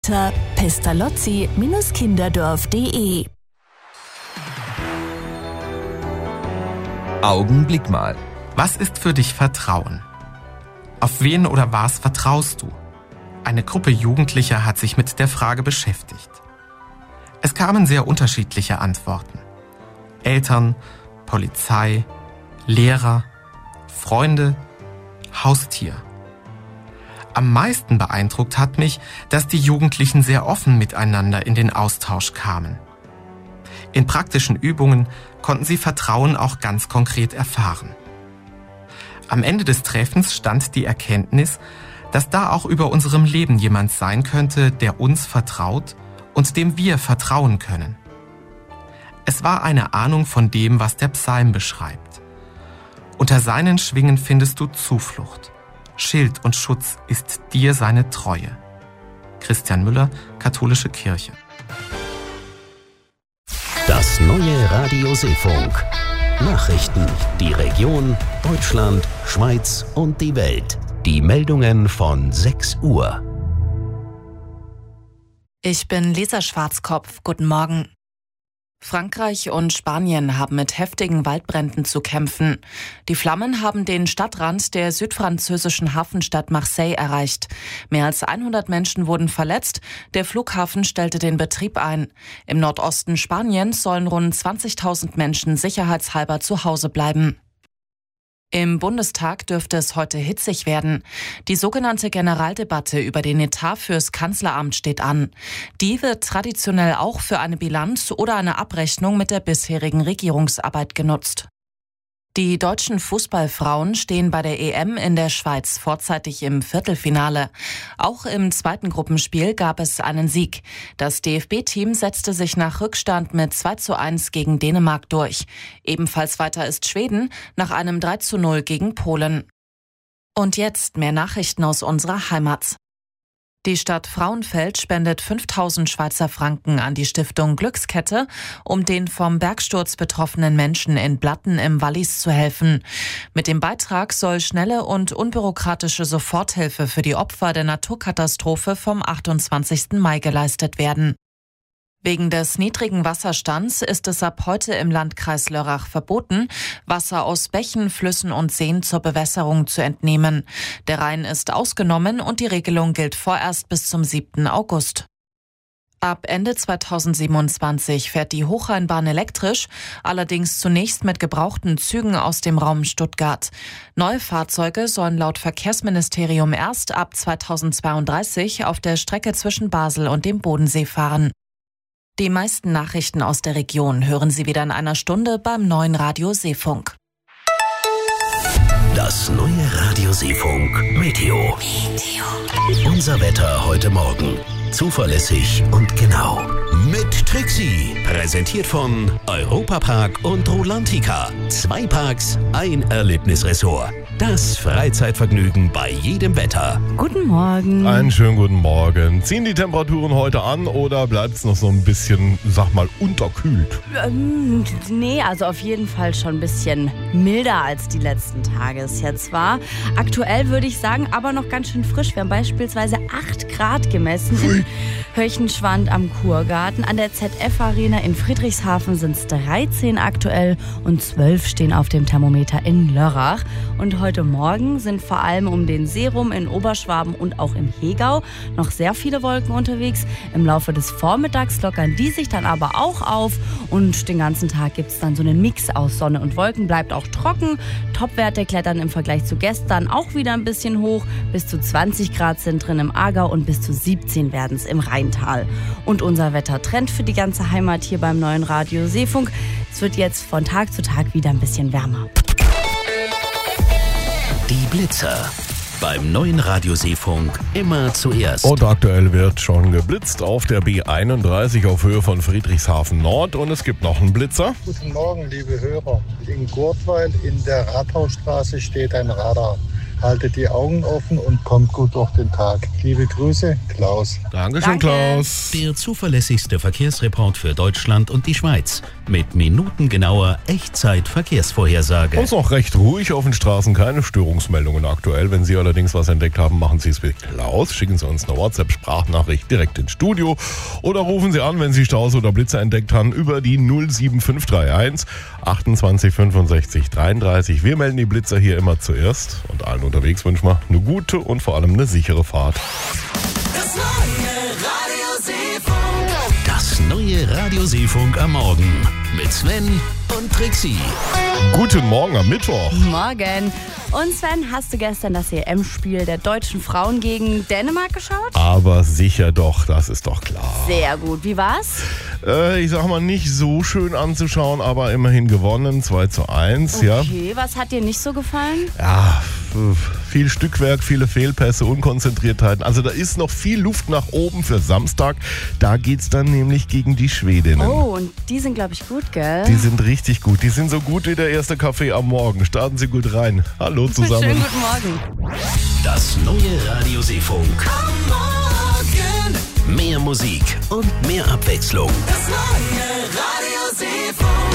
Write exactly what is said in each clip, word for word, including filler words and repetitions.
pestalozzi Bindestrich kinderdorf punkt de. Augenblick mal. Was ist für dich Vertrauen? Auf wen oder was vertraust du? Eine Gruppe Jugendlicher hat sich mit der Frage beschäftigt. Es kamen sehr unterschiedliche Antworten. Eltern, Polizei, Lehrer, Freunde, Haustier. Am meisten beeindruckt hat mich, dass die Jugendlichen sehr offen miteinander in den Austausch kamen. In praktischen Übungen konnten sie Vertrauen auch ganz konkret erfahren. Am Ende des Treffens stand die Erkenntnis, dass da auch über unserem Leben jemand sein könnte, der uns vertraut und dem wir vertrauen können. Es war eine Ahnung von dem, was der Psalm beschreibt. Unter seinen Schwingen findest du Zuflucht. Schild und Schutz ist dir seine Treue. Christian Müller, Katholische Kirche. Das neue Radio Seefunk. Nachrichten, die Region, Deutschland, Schweiz und die Welt. Die Meldungen von sechs Uhr. Ich bin Lisa Schwarzkopf. Guten Morgen. Frankreich und Spanien haben mit heftigen Waldbränden zu kämpfen. Die Flammen haben den Stadtrand der südfranzösischen Hafenstadt Marseille erreicht. Mehr als hundert Menschen wurden verletzt. Der Flughafen stellte den Betrieb ein. Im Nordosten Spaniens sollen rund zwanzigtausend Menschen sicherheitshalber zu Hause bleiben. Im Bundestag dürfte es heute hitzig werden. Die sogenannte Generaldebatte über den Etat fürs Kanzleramt steht an. Die wird traditionell auch für eine Bilanz oder eine Abrechnung mit der bisherigen Regierungsarbeit genutzt. Die deutschen Fußballfrauen stehen bei der E M in der Schweiz vorzeitig im Viertelfinale. Auch im zweiten Gruppenspiel gab es einen Sieg. Das D F B-Team setzte sich nach Rückstand mit zwei zu eins gegen Dänemark durch. Ebenfalls weiter ist Schweden nach einem drei zu null gegen Polen. Und jetzt mehr Nachrichten aus unserer Heimat. Die Stadt Frauenfeld spendet fünftausend Schweizer Franken an die Stiftung Glückskette, um den vom Bergsturz betroffenen Menschen in Blatten im Wallis zu helfen. Mit dem Beitrag soll schnelle und unbürokratische Soforthilfe für die Opfer der Naturkatastrophe vom achtundzwanzigsten Mai geleistet werden. Wegen des niedrigen Wasserstands ist es ab heute im Landkreis Lörrach verboten, Wasser aus Bächen, Flüssen und Seen zur Bewässerung zu entnehmen. Der Rhein ist ausgenommen und die Regelung gilt vorerst bis zum siebten August. Ab Ende zweitausendsiebenundzwanzig fährt die Hochrheinbahn elektrisch, allerdings zunächst mit gebrauchten Zügen aus dem Raum Stuttgart. Neue Fahrzeuge sollen laut Verkehrsministerium erst ab zweitausendzweiunddreißig auf der Strecke zwischen Basel und dem Bodensee fahren. Die meisten Nachrichten aus der Region hören Sie wieder in einer Stunde beim neuen Radio Seefunk. Das neue Radio Seefunk Meteo. Meteo. Unser Wetter heute Morgen. Zuverlässig und genau. Mit Trixie. Präsentiert von Europapark und Rolantica. Zwei Parks, ein Erlebnisressort. Das Freizeitvergnügen bei jedem Wetter. Guten Morgen. Einen schönen guten Morgen. Ziehen die Temperaturen heute an oder bleibt es noch so ein bisschen, sag mal, unterkühlt? Ähm, nee, also auf jeden Fall schon ein bisschen milder als die letzten Tage es jetzt war. Aktuell würde ich sagen, aber noch ganz schön frisch. Wir haben beispielsweise acht Grad gemessen in Höchenschwand am Kurgarten. An der Z F-Arena in Friedrichshafen sind es dreizehn aktuell und zwölf stehen auf dem Thermometer in Lörrach. Und heute Morgen sind vor allem um den See rum in Oberschwaben und auch im Hegau noch sehr viele Wolken unterwegs. Im Laufe des Vormittags lockern die sich dann aber auch auf und den ganzen Tag gibt es dann so einen Mix aus Sonne und Wolken. Bleibt auch trocken. Topwerte klettern im Vergleich zu gestern auch wieder ein bisschen hoch. Bis zu zwanzig Grad sind drin im Aargau und bis zu siebzehn werden es im Rheintal. Und unser Wettertrend für die ganze Heimat hier beim neuen Radio Seefunk. Es wird jetzt von Tag zu Tag wieder ein bisschen wärmer. Die Blitzer. Beim neuen Radio Seefunk immer zuerst. Und aktuell wird schon geblitzt auf der B einunddreißig auf Höhe von Friedrichshafen Nord. Und es gibt noch einen Blitzer. Guten Morgen, liebe Hörer. In Gurtweil in der Rathausstraße steht ein Radar. haltet die Augen offen und kommt gut durch den Tag. Liebe Grüße, Klaus. Dankeschön, Danke. Klaus. Der zuverlässigste Verkehrsreport für Deutschland und die Schweiz. Mit minutengenauer Echtzeit-Verkehrsvorhersage. Uns noch recht ruhig auf den Straßen, keine Störungsmeldungen aktuell. Wenn Sie allerdings was entdeckt haben, machen Sie es wie Klaus. Schicken Sie uns eine WhatsApp-Sprachnachricht direkt ins Studio oder rufen Sie an, wenn Sie Staus oder Blitzer entdeckt haben, über die null sieben fünf drei eins achtundzwanzig fünfundsechzig dreiunddreißig. Wir melden die Blitzer hier immer zuerst und allen unterwegs wünschen wir eine gute und vor allem eine sichere Fahrt. Das neue Radio Seefunk. Das neue Radio Seefunk am Morgen mit Sven und Trixie. Guten Morgen am Mittwoch. Morgen. Und Sven, hast du gestern das E M-Spiel der deutschen Frauen gegen Dänemark geschaut? Aber sicher doch, das ist doch klar. Sehr gut. Wie war's? Äh, ich sag mal, nicht so schön anzuschauen, aber immerhin gewonnen, zwei zu eins. Ja. Okay, was hat dir nicht so gefallen? Ja, viel Stückwerk, viele Fehlpässe, Unkonzentriertheiten. Also da ist noch viel Luft nach oben für Samstag. Da geht's dann nämlich gegen die Schwedinnen. Oh, und die sind, glaube ich, gut, gell? Die sind richtig gut. Die sind so gut wie der erste Kaffee am Morgen. Starten Sie gut rein. Hallo zusammen. Schönen guten Morgen. Das neue Radio Seefunk. Am Morgen. Mehr Musik und mehr Abwechslung. Das neue Radio Seefunk.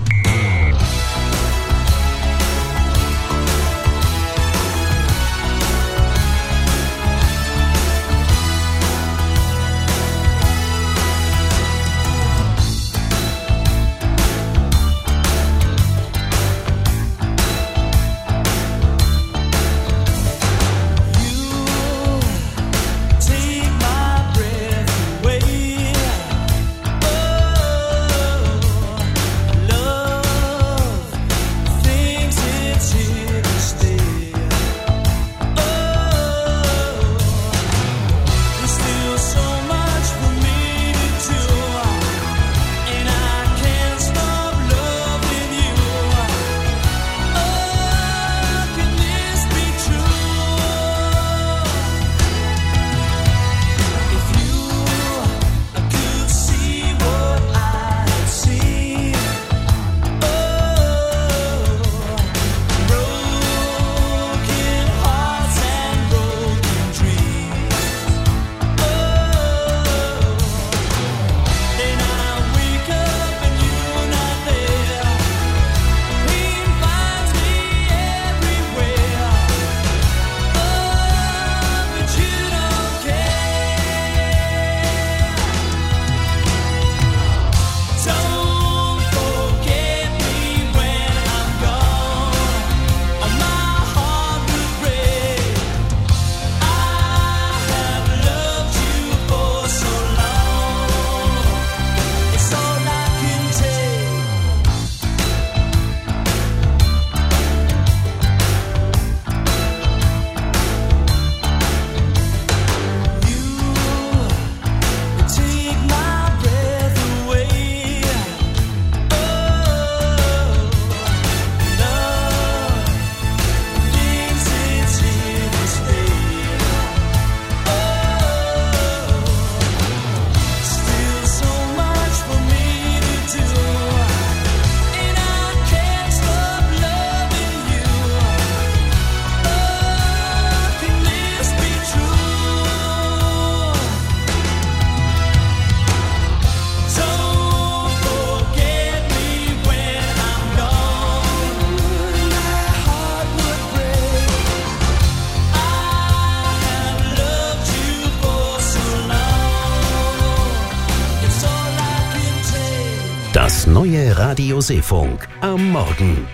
Das neue Radio Seefunk am Morgen.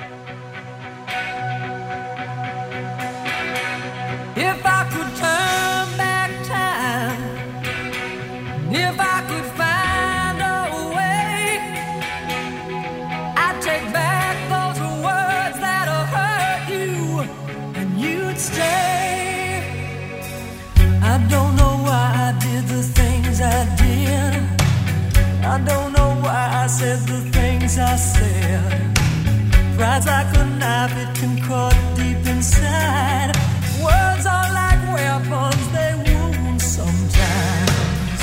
If I could turn back time, if I could find a way, I'd take back those words that hurt you, and you'd stay. I don't know why I did the things I did. I don't know why I said the things I said. Pride's like a knife, it can cut deep inside. Words are like weapons, they wound sometimes.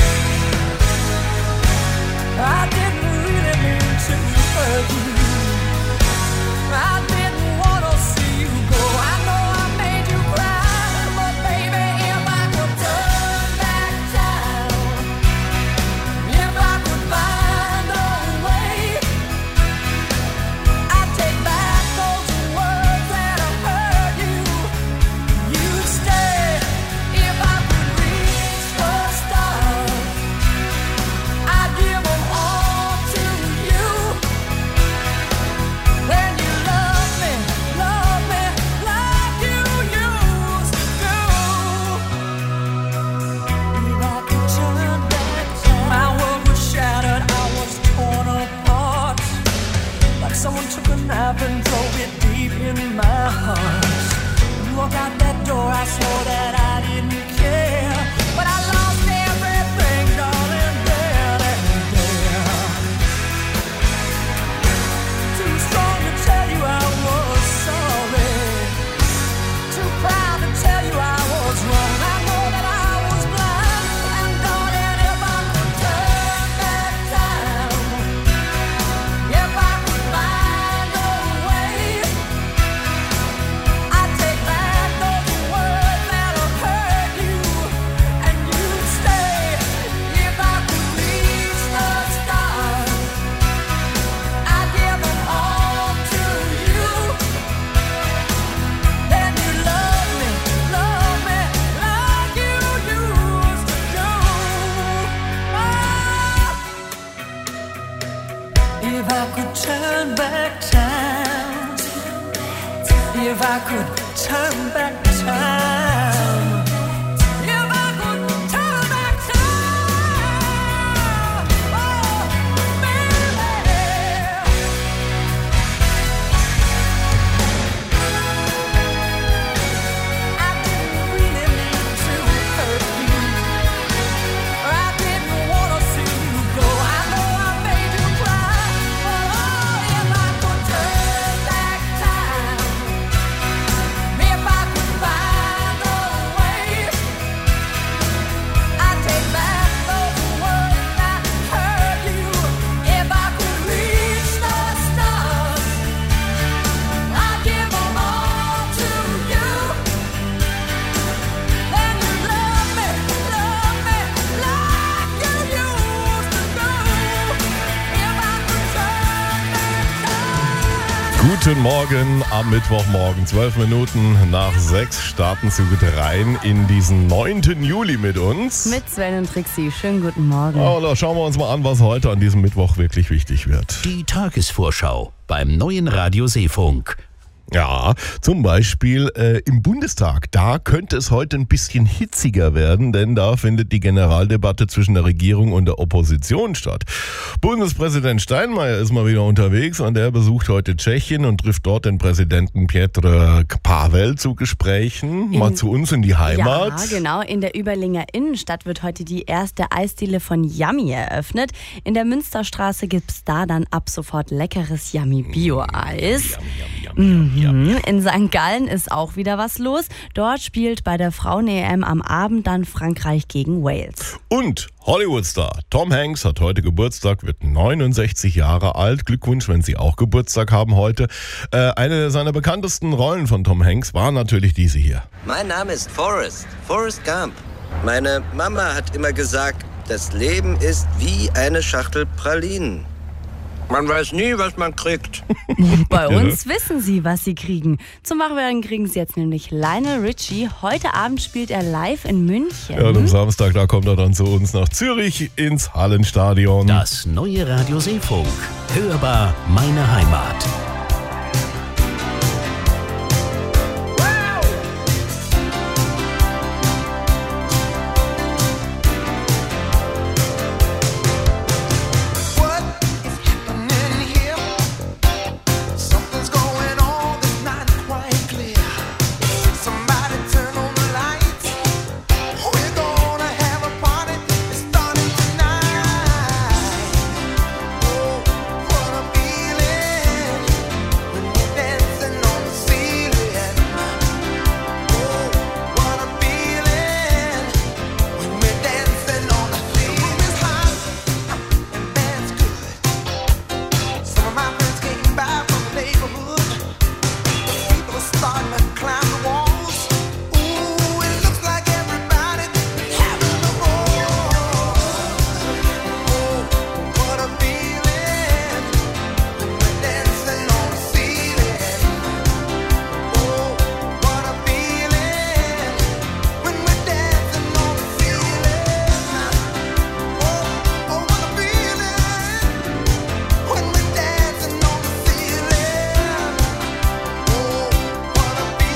I didn't really mean to hurt you. I didn't want to see you go. I know I made I could turn back time, if I could turn back time, if I could turn back time, oh, baby. I didn't really mean to hurt you, I didn't wanna see you go. I know I made you cry, but oh, if I could turn back time, if I could find a way, I'd take back those words that hurt you. If I could reach the stars, I'd give them all to you. Then you love me, love me like you used to do. If I could turn back time. Guten Morgen am Mittwochmorgen. Zwölf Minuten nach sechs starten Sie gut rein in diesen neunten Juli mit uns. Mit Sven und Trixie. Schönen guten Morgen. Oh, da schauen wir uns mal an, was heute an diesem Mittwoch wirklich wichtig wird. Die Tagesvorschau beim neuen Radio Seefunk. Ja, zum Beispiel äh, im Bundestag. Da könnte es heute ein bisschen hitziger werden, denn da findet die Generaldebatte zwischen der Regierung und der Opposition statt. Bundespräsident Steinmeier ist mal wieder unterwegs und er besucht heute Tschechien und trifft dort den Präsidenten Petr Pavel zu Gesprächen. In- mal zu uns in die Heimat. Ja, genau. In der Überlinger Innenstadt wird heute die erste Eisdiele von Yummy eröffnet. In der Münsterstraße gibt's da dann ab sofort leckeres Yummy Bio-Eis. Mhm. In Sankt Gallen ist auch wieder was los. Dort spielt bei der Frauen-E M am Abend dann Frankreich gegen Wales. Und Hollywood-Star Tom Hanks hat heute Geburtstag, wird neunundsechzig Jahre alt. Glückwunsch, wenn Sie auch Geburtstag haben heute. Äh, eine seiner bekanntesten Rollen von Tom Hanks war natürlich diese hier. Mein Name ist Forrest, Forrest Gump. Meine Mama hat immer gesagt, das Leben ist wie eine Schachtel Pralinen. Man weiß nie, was man kriegt. Bei uns wissen Sie, was Sie kriegen. Zum Wachwerden kriegen Sie jetzt nämlich Lionel Richie. Heute Abend spielt er live in München. Ja, und am Samstag, da kommt er dann zu uns nach Zürich ins Hallenstadion. Das neue Radio Seefunk. Hörbar meine Heimat.